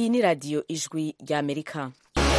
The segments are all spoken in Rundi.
Iyi ni radiyo ijwi ry'Amerika.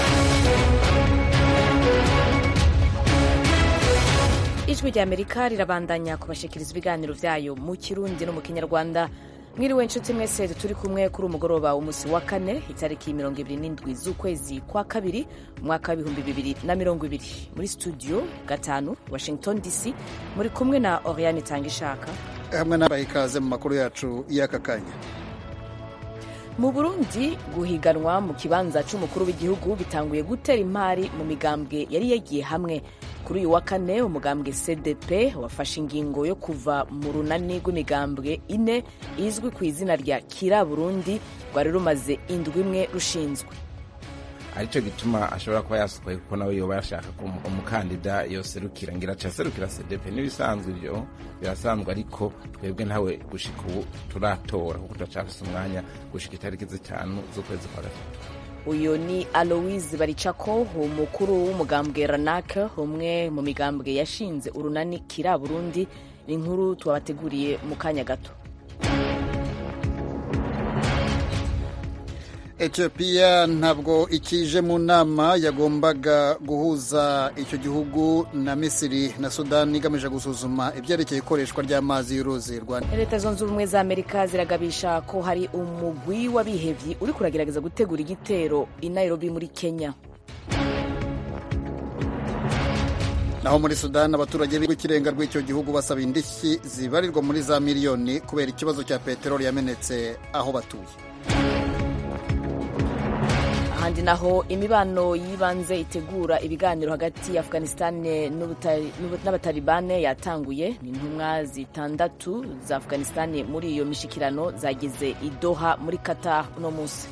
Ijwi ry'Amerika rirabandanya kubashikiriza ibiganiro vyayo mu Kirundi no mu Kinyarwanda. Mwiriwe nshuti mwese turi kumwe kuri umugoroba w'umusi wa kane itariki 27 z'ukwezi kwa kabiri umwaka wa 2020 muri studio gatanu Washington DC muri kumwe na Oriane Tangishaka hamwe n'abahikaze mu makuru yacu y'aka kanya. Mu Burundi guhiganwa mu kibanza c'umukuru w'igihugu bitanguye gutera impari mu migambwe yari yagiye hamwe. Kuri uyu wa kane umugambwe CDP wafashe ingingo yo kuva mu runani rw'imigambwe ine izwi ku izina rya Kira Burundi rwari rumaze indwi imwe rushinzwe. Arico gituma ashobora kuba yasukwaye kuko nawe yoba yashaka ko umukandida yoserukira ngira aserukira CDP n'ibisanzwe ibyo birasanzwe, ariko twebwe ntawe gushika ubu turatora kuko turacafise umwanya gushika itariki 5 z'ukwezi kwa gatatu. Uyo ni Aloise Baricako, umukuru w'umugambwe Ranake, umwe mu migambwe yashinze urunani Kira Burundi. Inkuru twabateguriye mu kanya gato. Ethiopia ntabwo ikije mu nama yagombaga guhuza icyo gihugu na Misiri na Sudani igamije gusuzuma ibyerekeye ikoreshwa ry'amazi y'uruzi rwa Leta Zunze Ubumwe za Amerika ziragabisha ko hari umugwi w'abihevyi uri kuragerageza gutegura igitero i Nairobi muri Kenya. Naho muri Sudani abaturage b'ikirenga rw'icyo gihugu basaba indishyi zibarirwa muri za miliyoni kubera ikibazo cya peteroli yamenetse aho batuye. Ahandi naho imibano yibanze itegura ibiganiro hagati ya Afghanistan n'abatalibane yatanguye. Ni intumwa zitandatu za Afghanistan muri iyo mishikirano zageze i Doha muri Qatar uno musi.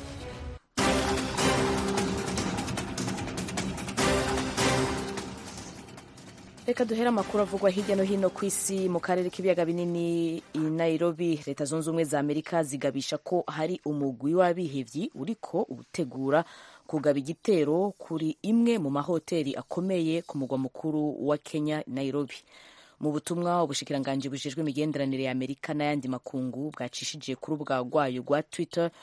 Reka duhera amakuru avugwa hirya no hino ku isi. Mu karere k'ibiyaga binini i Nairobi, Leta Zunze Ubumwe za Amerika zigabisha ko hari umugwi w'abihevyi uriko utegura kugaba igitero kuri imwe mu mahoteli akomeye ku mugwa mukuru wa Kenya, Nairobi. Mu butumwa ubushikiranganji bujejwe imigenderanire ya Amerika n'ayandi makungu bwacishije ku rubuga rwayo rwa Twitter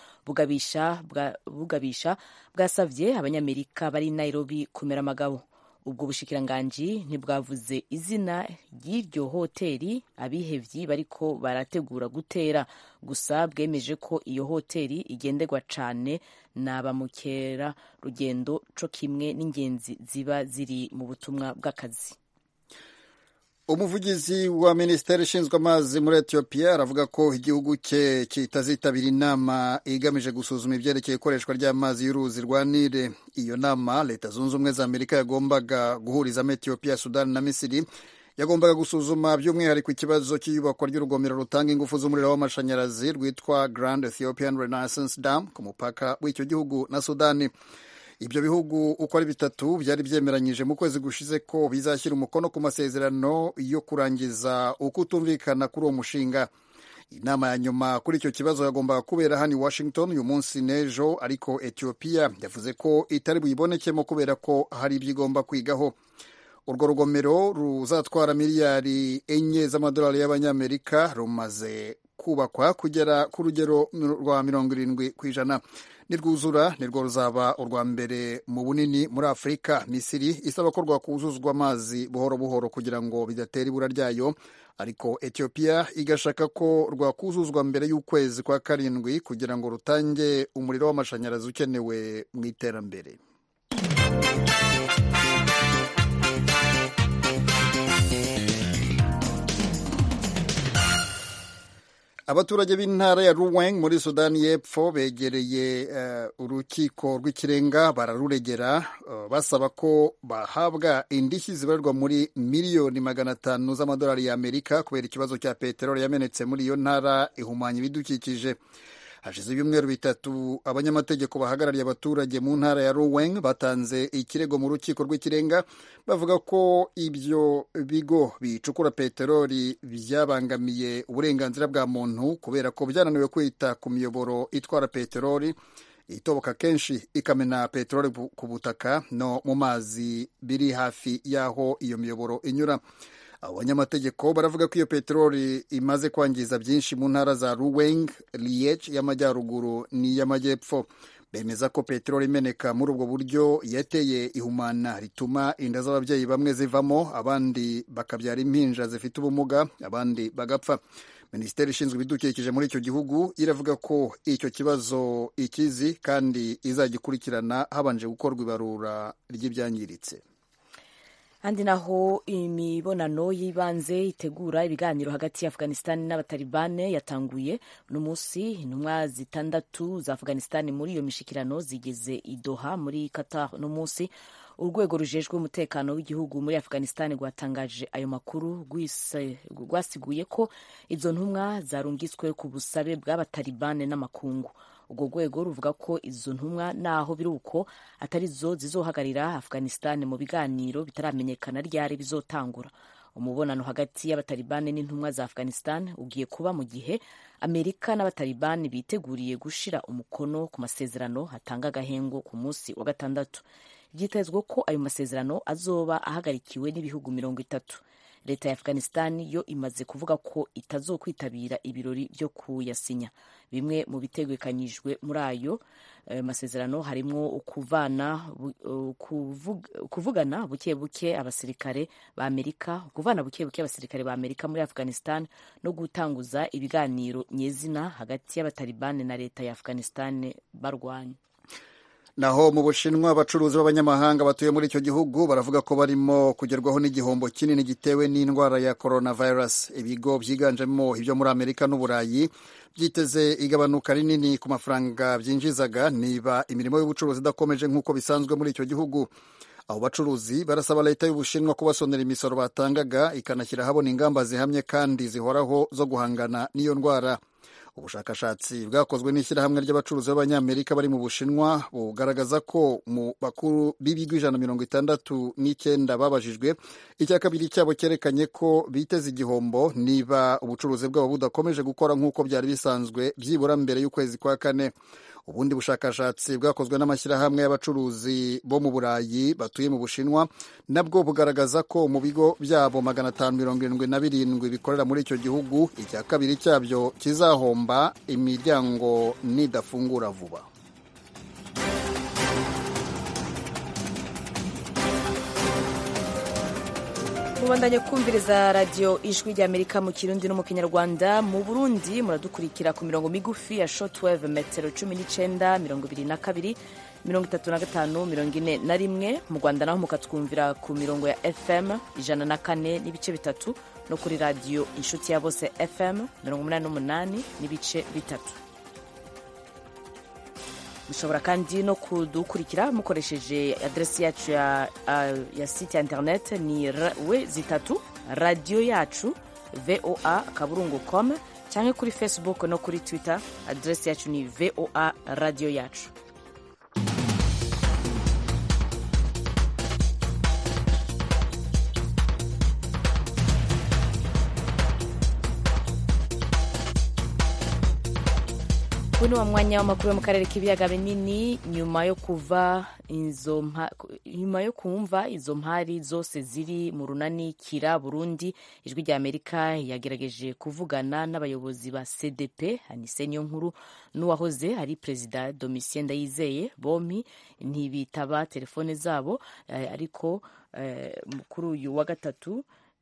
bwasavye abanyamerika bari Nairobi kumera amagabo. Ubwo bushikiranganji ntibwavuze izina ry'iryo hoteli abihevyi bariko barategura gutera, gusa bwemeje ko iyo hoteli igenderwa cane n'abamukera rugendo co kimwe n'ingenzi ziba ziri mu butumwa bw'akazi. Umuvugizi wa Minisiteri ishinzwe amazi muri Ethiopia aravuga ko igihugu cye kitazitabira inama igamije gusuzuma ibyerekeye ikoreshwa ry'amazi y'uruzi rwa Nile. Iyo nama Leta Zunze Ubumwe za Amerika yagombaga guhurizamo Ethiopia, Sudani na Misiri yagombaga gusuzuma by'umwihariko ikibazo cy'iyubakwa ry'urugomero rutanga ingufu z'umuriro w'amashanyarazi rwitwa Grand Ethiopian Renaissance Dam ku mupaka w'icyo gihugu na Sudani. Ibyo bihugu uko ari bitatu byari byemeranyije mu kwezi gushize ko bizashyira umukono ku masezerano yo kurangiza ukutumvikana kuri uwo mushinga. Inama ya nyuma kuri icyo kibazo yagombaga kubera hano i Washington uyu munsi n'ejo, ariko Ethiopia yavuze ko itari buyibonekemo kubera ko hari ibyo igomba kwigaho. Urwo rugomero ruzatwara miliyari 4 z'amadolari y'abanyamerika rumaze kubakwa kugera ku rugero rwa 70%. Nirwuzura nirwo ruzaba urwa mbere mu bunini muri Afurika. Misiri isaba ko rwakuzuzwa amazi buhoro buhoro kugira ngo bidatera ibura ryayo, ariko Ethiopia igashaka ko rwakuzuzwa mbere y'ukwezi kwa karindwi kugira ngo rutange umuriro w'amashanyarazi ukenewe mu iterambere. Abaturage b'intara ya Ruweng muri Sudani y'Epfo begereye urukiko rw'ikirenga bararuregera basaba ko bahabwa indishyi zibarirwa muri miliyoni 500 z'amadolari y'Amerika kubera ikibazo cya peteroli yamenetse muri iyo ntara ihumanya ibidukikije. Hashize ibyumweru bitatu abanyamategeko bahagarariye abaturage mu ntara ya Ruweng batanze ikirego mu rukiko rw'ikirenga bavuga ko ibyo bigo bicukura peteroli byabangamiye uburenganzira bwa muntu kubera ko byananiwe kwita ku miyoboro itwara peteroli itoboka kenshi ikamena peteroli ku butaka no mu mazi biri hafi y'aho iyo miyoboro inyura. abo banyamategeko baravuga ko iyo peteroli imaze kwangiza byinshi mu ntara za Ruweng, Liege y'amajyaruguru n'iy'amajyepfo. Bemeza ko peteroli imeneka muri ubwo buryo yateye ihumana rituma inda z'ababyeyi bamwe zivamo, abandi bakabyara impinja zifite ubumuga, abandi bagapfa. Minisiteri ishinzwe ibidukikije muri icyo gihugu iravuga ko icyo kibazo ikizi kandi izagikurikirana habanje gukorwa ibarura ry'ibyangiritse. Handi naho imibonano y'ibanze itegura ibiganiro hagati ya Afghanistan n'abatalibane yatanguye uno munsi. Intumwa 6 za Afghanistan muri iyo mishikirano zigeze i Doha muri Qatar uno munsi. Urwego rujejwe umutekano w'igihugu muri Afghanistan rwatangaje ayo makuru, rwasiguye ko izo ntumwa zarungitswe ku busabe bw'abatalibane n'amakungu. Urwo rwego ruvuga ko izo ntumwa naho biri uko atari zo zizohagarira Afghanistan mu biganiro bitaramenyekana ryari bizotangura. Umubonano hagati y'abatalibane n'intumwa za Afghanistan ugiye kuba mu gihe Amerika n'abatalibane biteguriye gushira umukono ku masezerano hatanga agahengo ku munsi wa gatandatu. Byitezwe ko ayo masezerano azoba ahagarikiwe n'ibihugu 30. Leta ya Afghanistan yo imaze kuvuga ko itazokwitabira ibirori byo kuyasinya. Bimwe mu bitegekanyijwe muri ayo masezerano harimo kuvugana buke buke abasirikare ba Amerika, muri Afghanistan no gutanguza ibiganiro nyezina hagati y'abatalibane na leta ya Afghanistan barwanya. Naho mu Bushinwa abacuruzi b'abanyamahanga batuye muri icyo gihugu baravuga ko barimo kugerwaho n'igihombo kinini gitewe n'indwara ya coronavirus. Ibigo byiganjemo ibyo muri Amerika n'Uburayi byiteze igabanuka rinini ku mafaranga byinjizaga niba imirimo y'ubucuruzi idakomeje nk'uko bisanzwe muri icyo gihugu. Abo bacuruzi barasaba leta y'Ubushinwa kubasonera imisoro batangaga ikanashyira ahabona ingamba zihamye kandi zihoraho zo guhangana n'iyo ndwara. Ubushakashatsi bwakozwe n'ishyirahamwe ry'abacuruzi b'abanyamerika bari mu Bushinwa bugaragaza ko mu bakuru b'ibigo 169 babajijwe, icya kabiri cyabo cyerekanye ko biteze igihombo niba ubucuruzi bwabo budakomeje gukora nk'uko byari bisanzwe byibura mbere y'ukwezi kwa kane. Ubundi bushakashatsi bwakozwe n'amashyirahamwe y'abacuruzi bo mu Burayi batuye mu Bushinwa nabwo bugaragaza ko mu bigo byabo 577 bikorera muri icyo gihugu, icya kabiri cyabyo kizahomba imiryango nidafungura vuba. Mubandanye kumviriza radio Ijwi ry'Amerika mu Kirundi no mu Kinyarwanda. Mu Burundi muradukurikira ku mirongo migufi ya shortwave metero 19, 22, 35, 41. Mu Rwanda naho mukatwumvira ku mirongo ya FM 104 n'ibice bitatu no kuri radio Inshuti ya Bose FM 88 n'ibice bitatu. Mushobora kandi no kudukurikira mukoresheje adresi yacu ya site ya internet ni we3 radio yacu voa.com, cyangwa kuri Facebook no kuri Twitter adresi yacu ni VOA radio yacu. Kuno wa mwanya w'amakuru mu karere k'ibiyaga binini. Nyuma yo kumva izo mpari zose ziri mu runani Kira Burundi, Ijwi ry'Amerika yagerageje kuvugana n'abayobozi ba CDP Anise Niyonkuru n'uwahoze ari Perezida Domitien Ndayizeye. Bombi ntibitaba telefone zabo, ariko kuri uyu wa gatatu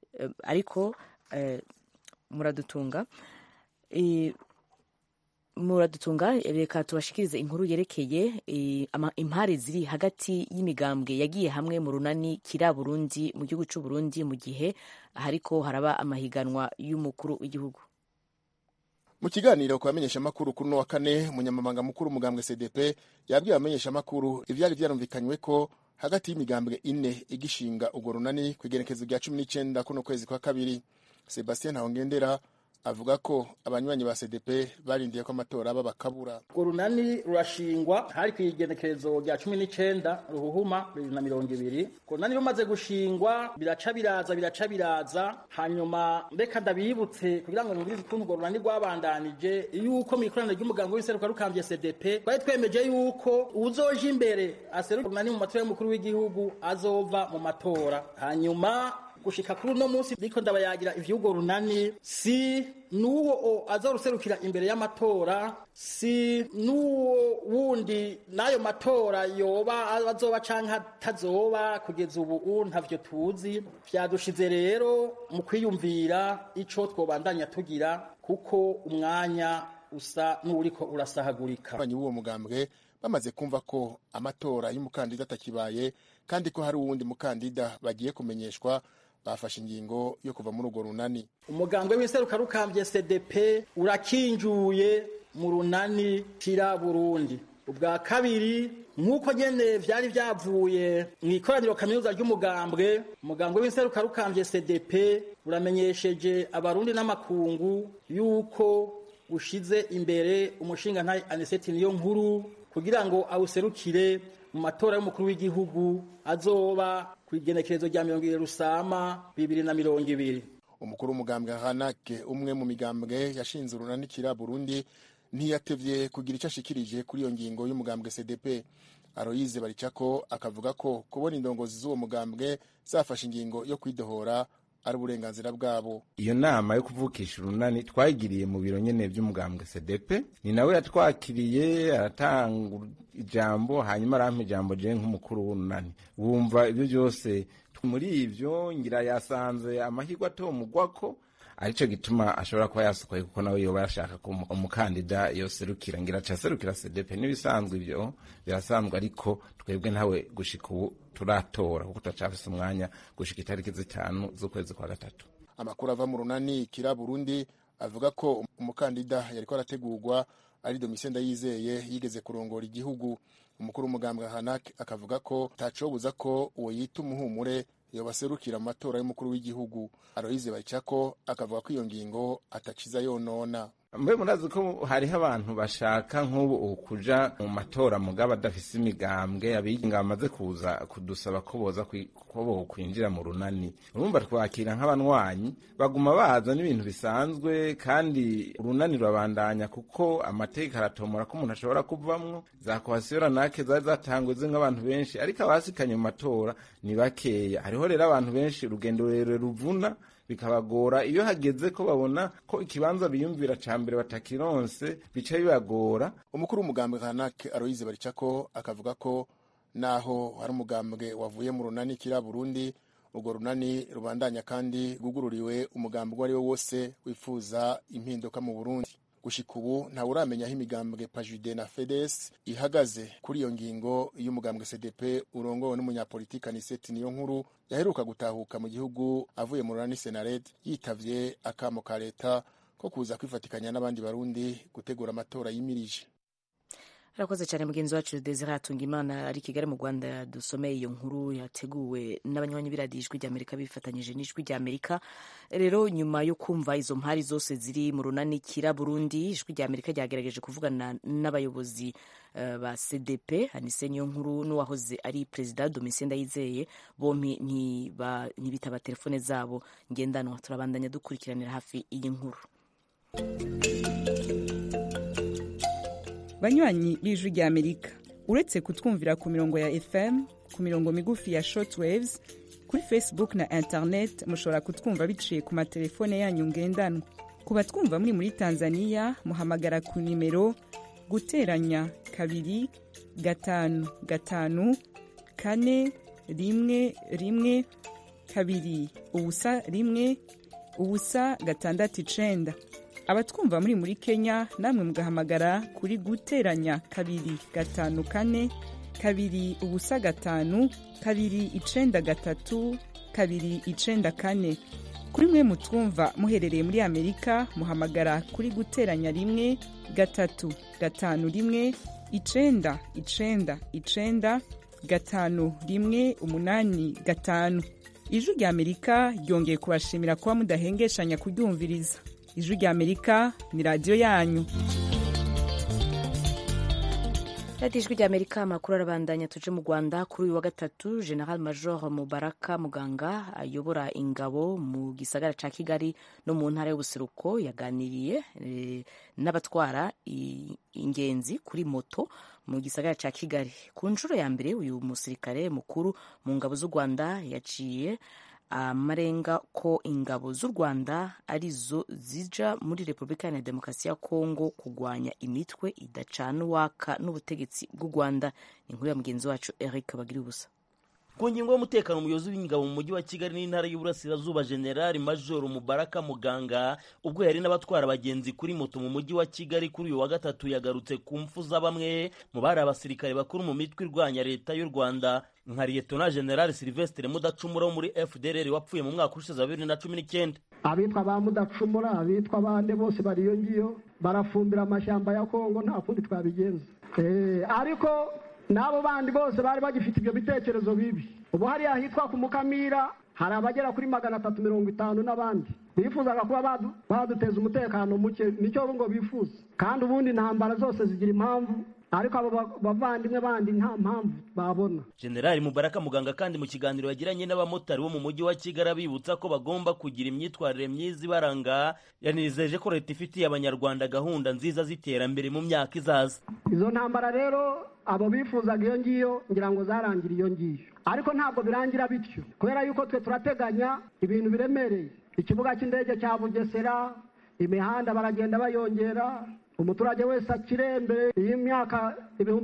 muradutunga reka tubashikirize inkuru yerekeye impari ziri hagati y'imigambwe yagiye hamwe mu runani Kira Burundi mu gihugu cy'u Burundi mu gihe hariko haraba amahiganwa y'umukuru w'igihugu. Mu kiganiro ku bamenyesha makuru kuri no wa kane, umunyamabanga mukuru umugambwe CDP yabwiye abamenyesha makuru ivyari byarumvikanywe ko hagati y'imigambwe ine igishinga urwo runani kwigerekezo rya 19 kuno kwezi kwa kabiri. Sebastien Ntawongendera avuga ko abanywanyi ba CDP barindiye ko amatora babakabura. Urunani rurashingwa hari kwigenekerezo rya 19 ruhuhuma 2020. Urunani rumaze gushingwa biraca biraza hanyuma mbeka ndabibutse kugira ngo ngirize ukuntu urunani rwabandanije yuko mikorana ry'umuganga w'iseruka rukambye CDP bari twemeje yuko uzoje imbere aseruka urunani mu matora y'umukuru w'igihugu azova mu matora. Hanyuma gushika kuri uno munsi ndiko ndabayagira ivy'urwo runani si n'uwo azoruserukira imbere y'amatora, si n'uwo wundi n'ayo matora yoba azoba canke atazoba, kugeza ubu ntavyo tuzi. Vyadushize rero mu kwiyumvira ico twobandanya tugira, kuko umwanya usa n'uriko urasahagurika. Abanyi b'uwo mugambwe bamaze kumva ko amatora y'umukandida atakibaye kandi ko hari uwundi mukandida bagiye kumenyeshwa, bafashe ingingo yo kuva muri urwo runani. Umugambwe w'inserukakambye CDP urakinjuye mu runani Kira Burundi. Ubwa kabiri, nk'uko nyene vyari vyavuye mw'ikoraniro kaminuza ry'umugambwe, umugambwe w'inserukakambye CDP uramenyesheje abarundi n'amakungu yuko ushize imbere umushingantahe Anicet Niyonkuru kugira ngo awuserukire mu matora y'umukuru w'igihugu azoba kw'igenekerezo rya 20 Rusama 2020. Umukuru w'umugambwe Hanake, umwe mu migambwe yashinze urunani Kira Burundi, ntiyatevye kugira icyo ashikirije kuri iyo ngingo y'umugambwe CDP. Aloyize Baricako akavuga ko kubona indongozi z'uwo mugambwe zafashe ingingo yo kwidohora ari uburenganzira bwabo. Iyo nama yo kuvukisha urunani twayigiriye mu biro nyene by'umugambwe CDP, ni nawe yatwakiriye aratanga ijambo, hanyuma arampa ijambo je nk'umukuru w'urunani. Wumva ibyo byose muri ivyo ngira yasanze amahirwe atomugwako, arico gituma ashobora kuba yasukaye, kuko nawe yoba yashaka ko umukandida yoserukira, ngira aserukira CDP. N'ibisanzwe ivyo birasanzwe, ariko twebwe ntawe gushika ubu turatora, kuko tutacafise umwanya gushika itariki 5 z'ukwezi kwa gatatu. Amakuru ava mu runani Kira Burundi avuga ko umukandida yariko arategurwa ari Domitien Ndayizeye yigeze kurongora igihugu. Umukuru w'umugambwe Hanak akavuga ko tacobuza ko uwo yita umuhumure yobaserukira amatora y'umukuru w'igihugu. Aloyize Baricako akavuga ko iyo ngingo ataciza yonona. Mbe murazi ko hariho abantu bashaka nk'ubu kuja mu matora mugabo adafise imigambwe, abigenga bamaze kuza kudusaba ko boza kwinjira mu runani. Urumva twakira nk'abanywanyi baguma baza n'ibintu bisanzwe, kandi urunani rurabandanya kuko amateka aratomora ko umuntu ashobora kuvamwo. Za kohasiyo nake zari zatangwe nk'abantu benshi, ariko abasikanye mu matora ni bakeya. Hariho rero abantu benshi urugendo rero ruvuna, bikabagora iyo hageze ko babona ko ikibanza biyumvira ca mbere batakironse, bica bibagora. Umukuru w'umugambwe Hanak Aloyize Baricako akavuga ko naho hari umugambwe wavuye mu runani Kira Burundi, urwo runani rubandanya kandi gugururiwe umugambwe ari wo wose wifuza impinduka mu Burundi. Gushika ubu ntawe uramenya aho imigambwe Pajude na Fedes ihagaze kuri iyo ngingo y'umugambwe CDP urongowe n'umunyapolitika Anicet Niyonkuru yaheruka gutahuka mu gihugu avuye mu runani Senared, yitavye akamo ka leta ko kuza kwifatikanya n'abandi barundi gutegura amatora yimirije. Arakoze cyane mugenzi wacu Desire Hatungimana ari Kigali mu Rwanda, dusomeye iyo nkuru yateguwe n'abanywanyi b'iradijwi rya Amerika bifatanyije n'ijwi rya Amerika. Rero nyuma yo kumva izo mpari zose ziri mu runani Kira Burundi, ijwi rya Amerika ryagerageje kuvugana n'abayobozi ba CDP, Anicet Niyonkuru n'uwahoze ari Perezida Domitien Ndayizeye, bompi ntibitaba telefone zabo ngendanwa. Turabandanya dukurikiranira hafi iyi nkuru. Banywanyi b'ijwi rya Amerika, uretse kutwumvira ku mirongo ya FM, ku mirongo migufi ya shortwaves, kuri Facebook na internet mushobora kutwumva biciye ku matelefone yanyu ngendanwa. Ku batwumva muri Tanzania, muhamagara ku nimero guteranya 2 5 5 4 1 1 2 ubusa 1 ubusa 6 Abatwumva muri Kenya namwe mugahamagara kuri guteranya 2 5 4 2 ubusa 5 2 9 3 2 9 4. Kuri mwe mutwumva muherereye muri Amerika muhamagara kuri guteranya 1 3 5 1 9 9 9 5 1 8 5. Ijwi rya Amerika ryongeye kubashimira kuba mudahengeshanya kuryumviriza. Ijwi rya Amerika ni radio yanyu. Radio Ijwi rya Amerika, amakuru arabandanya. Tuje mu Rwanda. Kuri uyu wa gatatu, General Major Mubaraka Muganga ayobora ingabo mu gisagara ca Kigali no mu ntara y'Ubuseruko yaganiriye n'abatwara ingenzi kuri moto mu gisagara ca Kigali. Ku nshuro ya mbere uyu musirikare mukuru mu ngabo z'u Rwanda yaciye amarenga ko ingabo z'u Rwanda arizo zija muri Repubulika Iharanira Demokarasi ya Kongo kurwanya imitwe idacana uwaka n'ubutegetsi bw'u Rwanda. Ni inkuru ya mugenzi wacu Eric Bagiribusa. Ku ngingo y'umutekano, umuyobozi w'ingabo mu mujyi wa Kigali n'intara y'Uburasirazuba General Major Mubaraka Muganga ubwo yari n'abatwara abagenzi kuri moto mu mujyi wa Kigali kuri uyu wa gatatu yagarutse ku mfu za bamwe mu bari abasirikare bakuru mu mitwe irwanya leta y'u Rwanda nka Lieutenant General Sylvestre Mudacumura wo muri FDLR wapfuye mu mwaka ushize 2019. Abitwa ba Mudacumura, abitwa bande bose bariyo ngiyo barafumbira amashyamba ya Kongo, nta kundi twabigenza. Ariko nabo bandi bose bari bagifite ibyo bitekerezo bibi. Ubu hari ahitwa ku Mukamira hari abagera kuri 350 n'abandi bifuzaga kuba baduteza umutekano muke, nicyo ngo bifuza. Kandi ubundi intambara zose zigira impamvu, ariko abo bavandimwe bandi nta mpamvu babona. General Mubaraka Muganga kandi mu kiganiro yagiranye n'abamotari bo mu mujyi wa Kigali abibutsa ko bagomba kugira imyitwarire myiza ibaranga, yanizeje ko leta ifitiye abanyarwanda gahunda nziza z'iterambere mu myaka izaza. Izo ntambara rero abo bifuzaga iyo ngiyo ngira ngo zarangira iyo ngiyo, ariko ntabwo birangira bityo, kubera yuko twe turateganya ibintu biremereye. Ikibuga cy'indege cya Bugesera, imihanda baragenda bayongera, umuturage wese akirembe. Iyi myaka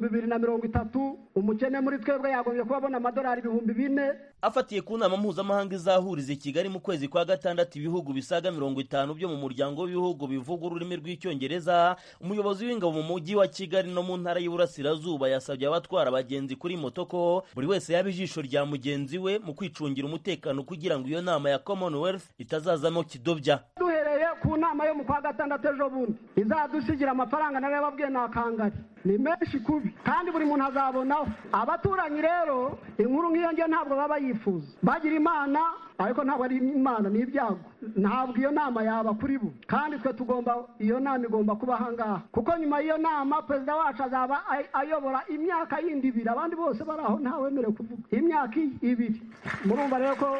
2030 umukene muri twebwe yagombye kubabona amadolari 4,000. Afatiye ku nama mpuzamahanga izahuriza i Kigali mu kwezi kwa gatandatu ibihugu bisaga 50 byo mu muryango w'ibihugu bivuga ururimi rw'icyongereza, umuyobozi w'ingabo mu mujyi wa Kigali no mu ntara y'Uburasirazuba yasabye abatwara abagenzi kuri moto ko buri wese yaba ijisho rya mugenzi we mu kwicungira umutekano kugira ngo iyo nama ya Commonwealth itazazamo kidobya. Duhereye ku nama yo mu kwa gatandatu ejo bundi izadusigira amafaranga narababwiye nakangari ni menshi kubi, kandi buri muntu azabonaho. Abaturanyi rero inkuru nk'iyo ngiyo ntabwo baba yifuza, bagira imana ariko ntabwo ari imana, ni ibyago. Ntabwo iyo nama yaba kuri bo, kandi twe tugomba, iyo nama igomba kuba ahangaha, kuko nyuma y'iyo nama perezida wacu azaba ayobora imyaka yindi 2, abandi bose bari aho ntawemerewe kuvuga imyaka 2. Murumva rero ko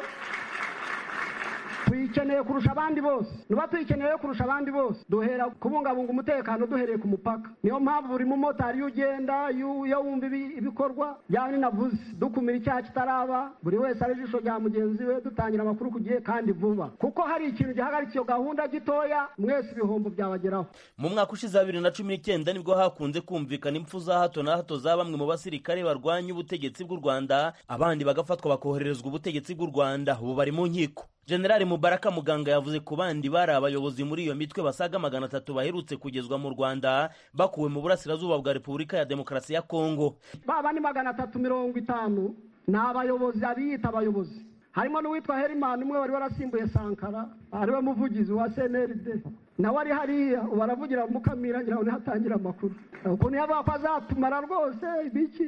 tuyikeneye kurusha abandi bose. Nuba tuyikeneye kurusha abandi bose, duhera kubungabunga umutekano duhereye ku mupaka. Niyo mpamvu buri mumotari ugenda iyo wumva ibikorwa byane navuze, dukumira icyaha kitaraba, buri wese ari ijisho rya mugenzi we, dutangira amakuru ku gihe kandi vuba, kuko hari ikintu gihagaritse iyo gahunda gitoya, mwese ibihombo byabageraho. Mu mwaka ushize 2019 nibwo hakunze kumvikana impfu za hato na hato za bamwe mu basirikare barwanya ubutegetsi bw'u Rwanda, abandi bagafatwa bakohererezwa ubutegetsi bw'u Rwanda, ubu bari mu nkiko. General Mubaraka Muganga yavuze ku bandi bari abayobozi muri iyo mitwe basaga 300 baherutse kugezwa mu Rwanda bakuwe mu Burasirazuba bwa Repubulika ya Demokarasi ya Kongo. Baba ni 350 ni abayobozi, abiyita abayobozi. Harimo n'uwitwa Herimani umwe wari warasimbuye Sankara, ariwe muvugizi wa CNRD, nawe ari hariya baravugira Mukamira ngira ngo hatangira amakuru ukuntu yavuga ko azatumara rwose ibiki.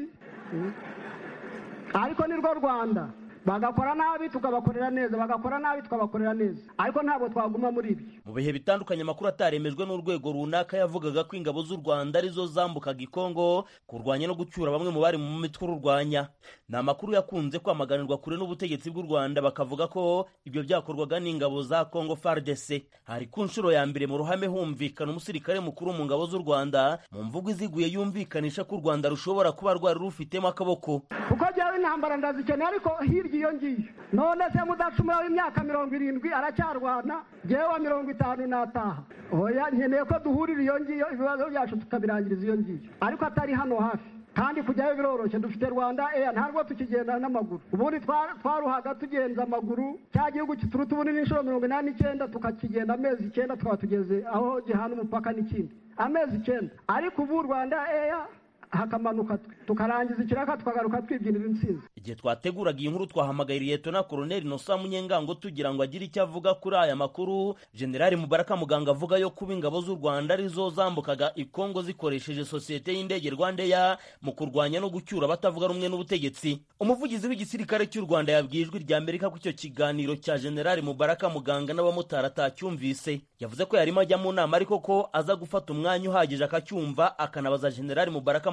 Ariko ni rwo Rwanda, bagakora nabi tukabakorera neza, bagakora nabi tukabakorera neza, ariko ntabwo twaguma muri ibyo. Mu bihe bitandukanye amakuru ataremejwe n'urwego runaka yavugaga ko ingabo z'u Rwanda arizo zambukaga i Kongo kurwanya no gucyura bamwe mu bari mu mitwe urwanya. Ni amakuru yakunze kwamaganirwa kure n'ubutegetsi bw'u Rwanda, bakavuga ko ibyo byakorwaga n'ingabo za Kongo FARDC. Hari ku nshuro ya mbere mu ruhame humvikana umusirikare mukuru mu ngabo z'u Rwanda mu mvugo iziguye yumvikanisha ko u Rwanda rushobora kuba rwari rufitemo akaboko. Kuko byawe intambara ndazikeneye, ariko hirya iyo ngiyo none se Mudacumura w'imyaka 70 aracyarwana, jewe wa 50 nataha. Oya, nkeneye ko duhurira iyo ngiyo, ibibazo byacu tukabirangiriza iyo ngiyo, ariko atari hano hafi. Kandi kujyayo biroroshye, dufite Rwanda ntabwo tukigenda n'amaguru. Ubundi twaruhaga tugenza amaguru, cya gihugu kituruta ubunini inshuro 89 tukakigenda amezi 9 tukaba tugeze aho gihana umupaka n'ikindi amezi 9. Ariko ubu Rwanda hakamanuka tukarangiza ikiraka tukagaruka twibyinira intsinzi. Igihe twateguraga iyi nkuru twahamagaye Lieutenant Colonel Innocent Munyengango tugira ngo agire icyo avuga kuri aya makuru. General Mubaraka Muganga avuga yo kuba ingabo z'u Rwanda arizo zambukaga i Kongo zikoresheje sosiyete y'indege Rwandair mu kurwanya no gucyura batavuga rumwe n'ubutegetsi. Umuvugizi w'igisirikare cy'u Rwanda yabwiye Ijwi rya Amerika ko icyo kiganiro cya General Mubaraka Muganga n'abamotari atacyumvise. Yavuze ko yarimo ajya mu nama, ariko ko aza gufata umwanya uhagije akacyumva akanabaza General Mubaraka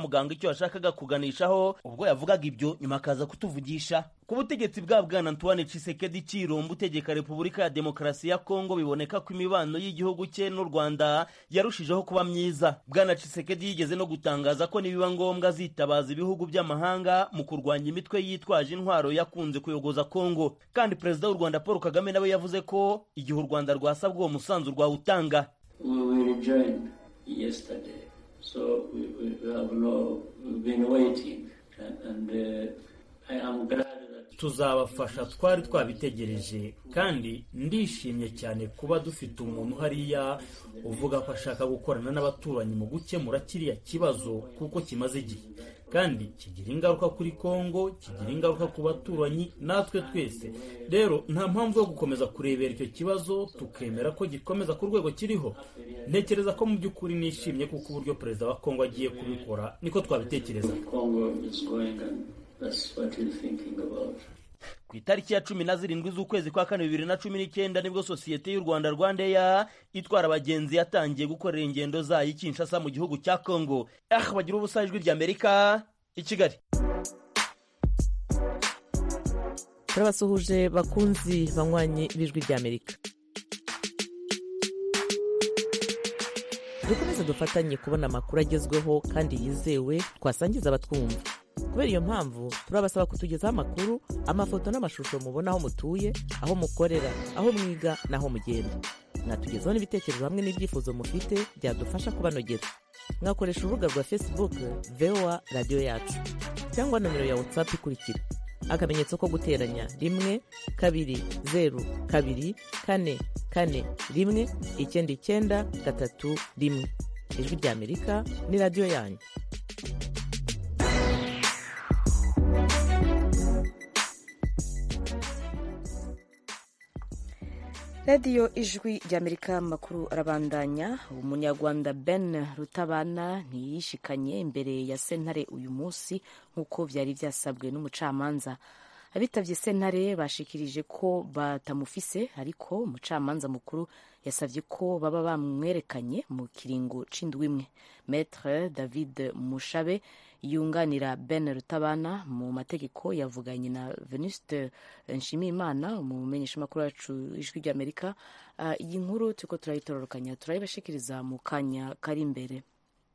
muganga icyo yashakaga kuganishaho ubwo yavugaga ibyo, nyuma akaza kutuvugisha. Ku butegetsi bwa Bwana Antoine Tshisekedi Tshilombo utegeka Repubulika ya Demokarasi ya Kongo biboneka ko imibano y'igihugu cye n'u Rwanda yarushijeho kuba myiza. Bwana Tshisekedi yigeze no gutangaza ko nibiba ngombwa azitabaza ibihugu by'amahanga mu kurwanya imitwe yitwaje intwaro yakunze kuyogoza Kongo. Kandi Perezida w'u Rwanda Paul Kagame nawe yavuze ko igihe u Rwanda rwasabwa uwo musanzu rwawutanga. We rejoined yesterday, so we've been waiting and I am glad. Tuzabafasha, twari twabitegereje, kandi ndishimye cyane kuba dufite umuntu hariya uvuga ko ashaka gukorana n'abaturanyi mu gukemura kiriya kibazo, kuko kimaze igihe kandi kigira ingaruka kuri Kongo, kigira ingaruka ku baturanyi natwe twese. Rero nta mpamvu yo gukomeza kurebera icyo kibazo tukemera ko gikomeza ku rwego kiriho. Ntekereza ko mu by'ukuri nishimye kuko uburyo Perezida wa Kongo agiye kubikora niko twabitekereza. Ku itariki ya 17 z'ukwezi kwa 2019 nibwo sosiyete y'u Rwanda Rwandair itwara abagenzi yatangiye gukorera ingendo zayo i Kinshasa mu gihugu cya Kongo. Bagira ubusa ijwi ry'Amerika i Kigali. Turabasuhuje bakunzi banywanyi b'ijwi ry'Amerika. Dukomeze dufatanye kubona amakuru agezweho kandi yizewe twasangiza abatwumva. Kubera iyo mpamvu turabasaba kutugezaho amakuru, amafoto n'amashusho mubona aho mutuye, aho mukorera, aho mwiga n'aho mugenda. Mwatugezaho n'ibitekerezo hamwe n'ibyifuzo mufite byadufasha kubanogera. Mwakoresha urubuga rwa Facebook VOA Radio Yacu cyangwa nomero ya WhatsApp ikurikira: akamenyetso ko guteranya 1 2 0 2 4 4 1 9 3 1. Ijwi ry'Amerika ni radio yanyu. radiyo ijwi ry'Amerika makuru arabandanya. Umunyarwanda Ben Rutabana ntiyishikanye imbere ya sentare uyu munsi nk'uko byari byasabwe n'umucamanza. Abitavye sentare bashikirije ko batamufise, ariko umucamanza mukuru yasavye ko baba bamwerekanye mu kiringo c'indwi imwe. Maître David Mushabe yunganira Ben Rutabana mu mategeko yavuganye na Venuste Nshimiyimana umumenyeshamakuru wacu ijwi ry'Amerika. Iyi nkuru turiko turayitororokanya turayibashikiriza mu kanya kari imbere.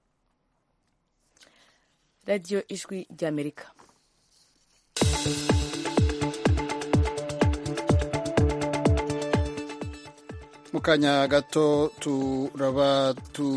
Radio ijwi ry'Amerika. mu kanya gato turaba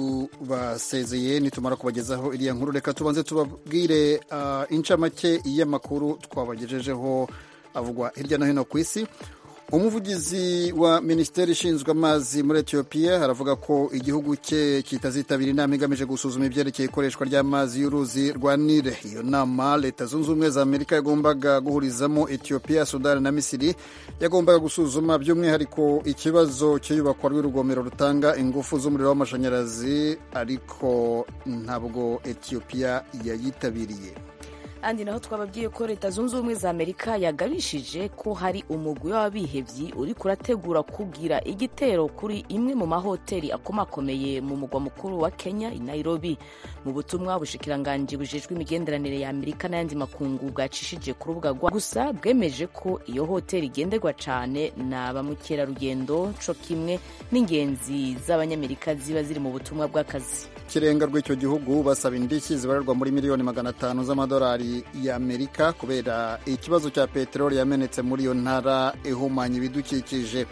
tubasezeye nitumara kubagezaho iriya nkuru. Reka tubanze tubabwire incamake y'amakuru twabagejejeho avugwa hirya no hino ku isi. Umuvugizi wa minisiteri ishinzwe amazi muri Ethiopia aravuga ko igihugu cye kitazitabira inama igamije gusuzuma ibyerekeye ikoreshwa ry'amazi y'uruzi rwa Nile. Iyo nama Leta Zunze Ubumwe za Amerika yagombaga guhurizamo Ethiopia, Sudan na Misiri yagombaga gusuzuma by'umwihariko ikibazo cy'iyubakwa ry'urugomero rutanga ingufu z'umuriro w'amashanyarazi, ariko ntabwo Ethiopia yayitabiriye. Andi naho twababwiye ko Leta Zunze Ubumwe za Amerika yagabishije ko hari umugwi w'abihevyi uri kurategura kugira igitero kuri imwe mu mahoteli akomakomeye mu mugwa mukuru wa Kenya i Nairobi. Mu butumwa bushikiranganji bujejwe imigenderanire ya Amerika n'ayandi makungu bwacishije ku rubuga rwa gusa bwemeje ko iyo hoteli igenderwa cane na bamukerarugendo co kimwe n'ingenzi z'abanyamerika ziba ziri mu butumwa bw'akazi. Ikirenga rw'icyo gihugu basaba indishyi zibararwa muri miliyoni 500 z'amadolari y'Amerika kubera ikibazo cya peteroli yamenetse muri iyo ntara ihumanya ibidukikije.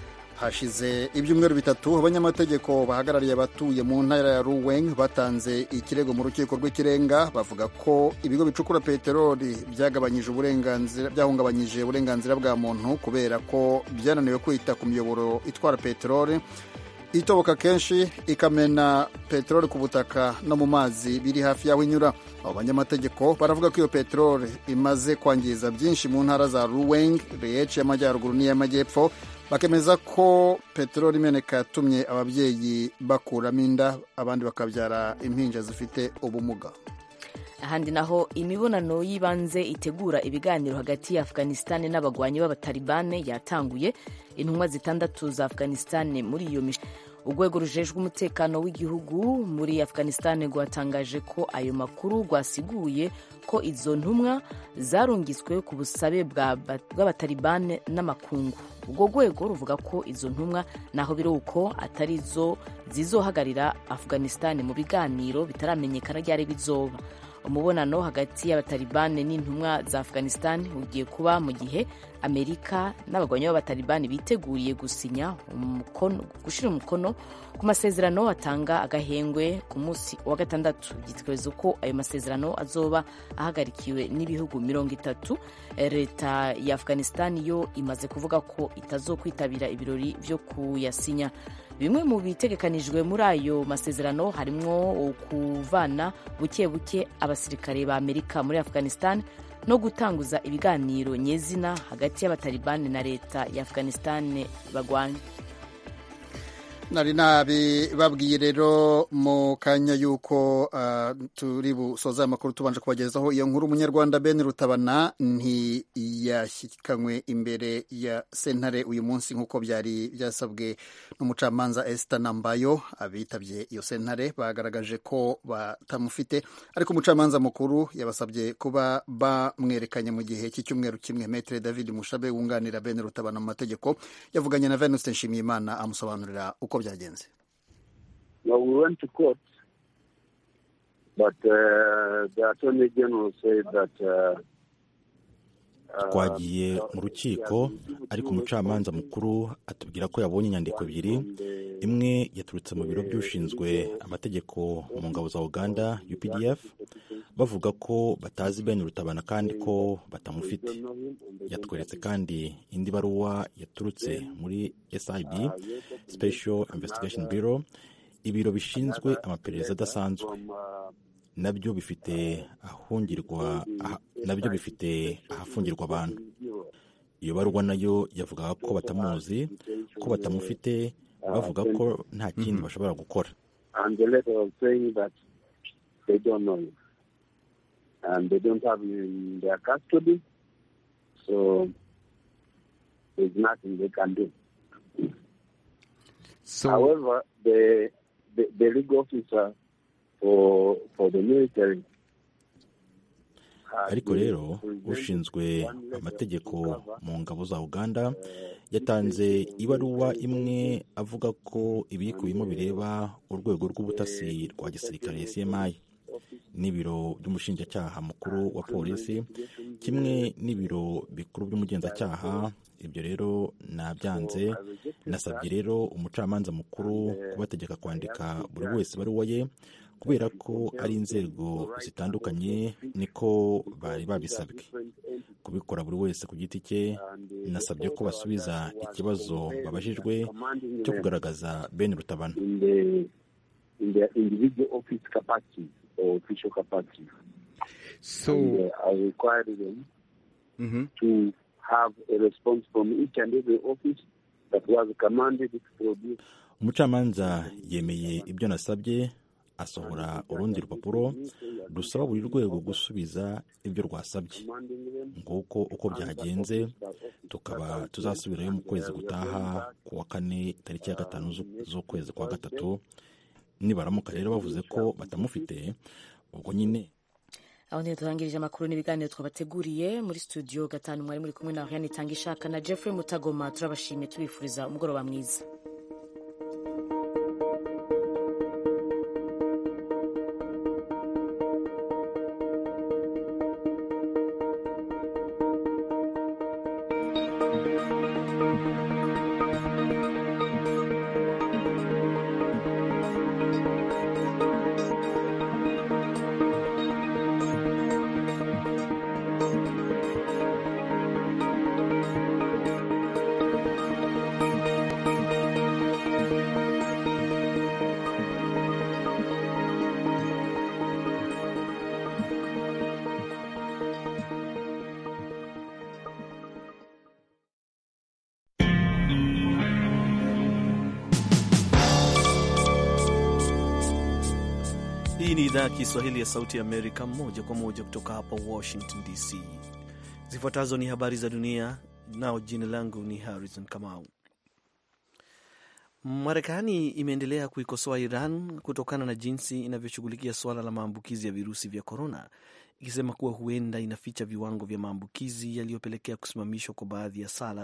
Hashize ibyumweru bitatu abanyamategeko bahagarariye abatuye mu ntara ya Ruweng batanze ikirego mu rukiko rw'ikirenga, bavuga ko ibigo bicukura peteroli byahungabanyije uburenganzira bwa muntu kubera ko byananiwe kwita ku miyoboro itwara peteroli itoboka kenshi ikamena peteroli ku butaka no mu mazi biri hafi y'aho inyura. Abo banyamategeko baravuga ko iyo peteroli imaze kwangiza byinshi mu ntara za Ruweng, Riech y'amajyaruguru n'iy'amajyepfo. Bakemeza ko peteroli imeneka yatumye ababyeyi bakuramo inda, abandi bakabyara impinja zifite ubumuga. Ahandi naho imibonano y'ibanze itegura ibiganiro hagati ya Afghanistan n'abagwanyi b'abatalibane yatanguye. Intumwa 6 za Afghanistan muri iyo urwego rujejwe umutekano w'igihugu muri Afghanistan rwatangaje ko ayo makuru rwasiguye ko izo ntumwa zarungitswe ku busabe bw'abatalibane n'amakungu. urwo rwego ruvuga ko izo ntumwa naho biri uko atari zo zizohagarira Afghanistan mu biganiro bitaramenyekana ryari bizoba. Umubonano hagati y'abatalibane n'intumwa za Afghanistan ugiye kuba mu gihe Amerika n'abagwanyi b'abatalibane biteguriye gushira umukono ku masezerano atanga agahengwe ku munsi wa gatandatu. Byitezwe ko ayo masezerano azoba ahagarikiwe n'ibihugu 30. Leta ya Afghanistan yo imaze kuvuga ko itazokwitabira ibirori byo kuyasinya. Bimwe mu bitegekanijwe muri ayo masezerano harimwo kuvana buke buke abasirikare ba Amerika muri Afghanistan no gutanguza ibiganiro nyezina hagati y'abatalibani na leta ya Afghanistan bagwanya. Nari babwiye rero mu kanya yuko turi busoza amakuru tubanje kubagezaho iyo nkuru. Umunyarwanda Ben Rutabana ntiyashyikanywe imbere ya sentare uyu munsi nk'uko byari byasabwe n'umucamanza Esther Nambayo. Abitabye iyo sentare bagaragaje ko batamufite, ariko umucamanza mukuru yabasabye kuba bamwerekanye mu gihe cy'icyumweru kimwe. Maître David Mushabe wunganira Ben Rutabana mu mategeko yavuganye na Venuste Nshimiyimana amusobanurira uko byagenze. Well, we went to court, but the Attorney General said that twagiye mu rukiko, ariko umucamanza mukuru atubwira ko yabonye inyandiko ebyiri. Imwe yaturutse mu biro by'ushinzwe amategeko mu ngabo za Uganda UPDF bavuga ko batazi Ben Rutabana kandi ko batamufite. Yatweretse kandi indi baruwa yaturutse muri SIB, Special Investigation Bureau, ibiro bishinzwe amaperereza adasanzwe, nabyo bifite ahafungirwa abantu. Iyo baruwa nayo yavugaga ko batamuzi, ko batamufite, bavuga ko nta kindi bashobora gukora. And the letter was saying that they don't know him and they don't have him in their custody, so there's nothing they can do. So, however, the legal officer for the military, ariko rero ushinzwe amategeko mu ngabo za Uganda yatanze ibaruwa imwe avuga ko ibikubiyemo bireba urwego rw'ubutasi rwa gisirikare CMI n'ibiro by'umushinjacyaha mukuru wa polisi kimwe n'ibiro bikuru by'umugenzacyaha. Ibyo rero nabyanze. Nasabye rero umucamanza mukuru kubategeka kwandika buri wese baruwa ye, kubera ko ari inzego zitandukanye niko bari babisabwe. Kubikora buri wese ku giti cye, nasabye ko basubiza ikibazo babajijwe cyo kugaragaza Ben Rutabana. In the individual office capacity or official capacity. So I required them to have a response from each and every office that was commanded to produce. Umucamanza yemeye ibyo nasabye, asohora urundi rupapuro rusaba buri rwego gusubiza ibyo rwasabye. Nguko uko byagenze, tukaba tuzasubirayo mu kwezi gutaha ku wa 4 tariki ya 5 z'ukwezi kwa 3. Nibaramuka rero bavuze ko batamufite, ubwo nyine aho niyo turangirije amakuru n'ibiganiro twabateguriye. Muri studio 5 mwari muri kumwe na Ariane Itangishaka na Jeffrey Mutagoma. Turabashimiye, tubifuriza umugoroba mwiza. Hii ni idhaa ya Kiswahili ya Sauti ya Amerika, moja kwa moja kutoka hapa Washington DC. Zifuatazo ni habari za dunia, nao jina langu ni Harrison Kamau. Marekani imeendelea kuikosoa Iran kutokana na jinsi inavyoshughulikia suala la maambukizi ya virusi vya korona, ikisema kuwa huenda inaficha viwango vya maambukizi yaliyopelekea kusimamishwa kwa baadhi ya sala